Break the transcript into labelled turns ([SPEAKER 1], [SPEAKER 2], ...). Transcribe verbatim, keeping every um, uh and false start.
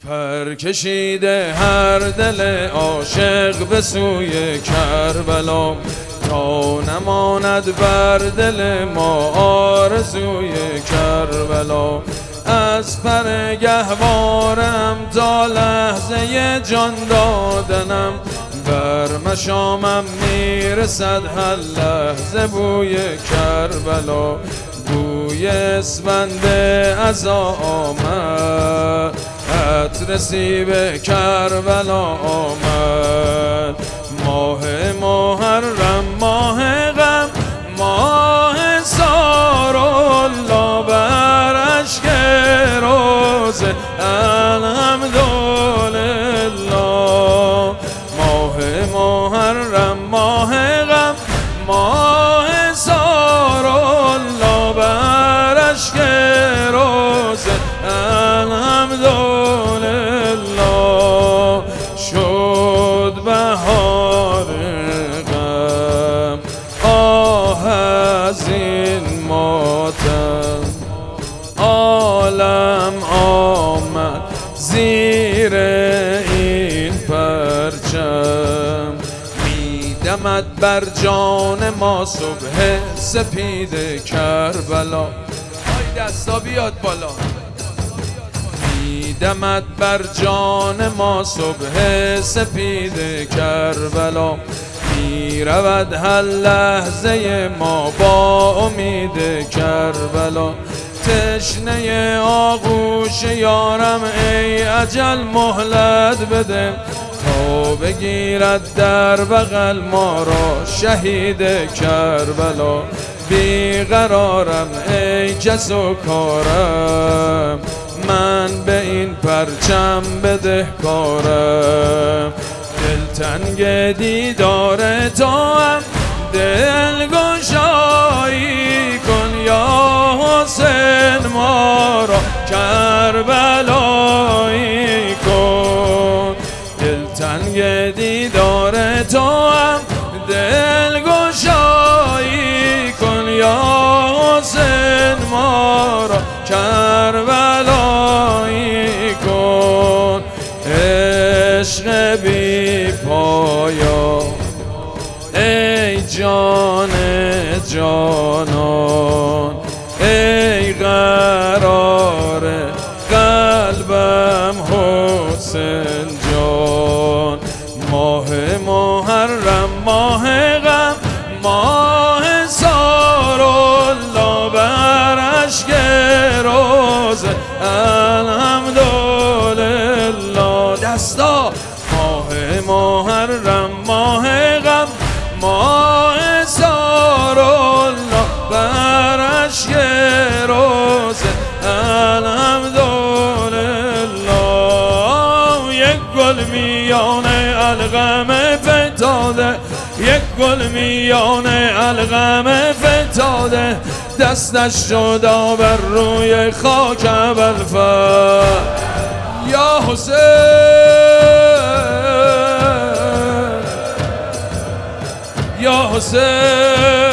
[SPEAKER 1] پر کشیده هر دل عاشق به سوی کربلا، تا نماند بر دل ما آرزوی کربلا. از پر گهوارم تا لحظه جان دادنم، بر مشامم میرسد هر لحظه بوی کربلا. بوی اسفند عزا آمد، عطر سیب کربلا آمد. ماه محرم ماه غم، ماه سارالله بر اشک روزه الحمدلله. ماه محرم ماه غم، ماه سارالله بر اشک روزه الحمدلله. شد بهار غم، آه از این ماتم، عالم آمد زیر این پرچم. میدمد بر جان ما صبح سپید کربلا. آی دستا بیاد بالا. میدمد بر جان ما صبح سپید کربلا. میرود هر لحظه ما با امید کربلا. تشنه آغوش یارم ای اجل مهلت بده، تا بگیرد در بغل ما را شهید کربلا. بیقرارم ای کس و کارم، من به این پرچم بدهکارم. دلتنگ دیدار تو هم دلگشایی کن یا حسین، ما را کربلایی کن. دلتنگ دیدار تو هم دلگشایی کن یا حسین، ما را کربلایی کن. عشق بی پایا ای جان جانان، ای قرار قلبم حسین جان. ماه محرم ماه غم، ماه سارالله بر اشک روزه الحمدلله. دستا. ماه محرم ماه غم، ماه سارالله بر اشک روزه الحمدلله. یک گل میان الغم فتاده، یک گل میان الغم فتاده. دستش شد بر روی خاک ابوالفضل. یا حسین، یا حسین.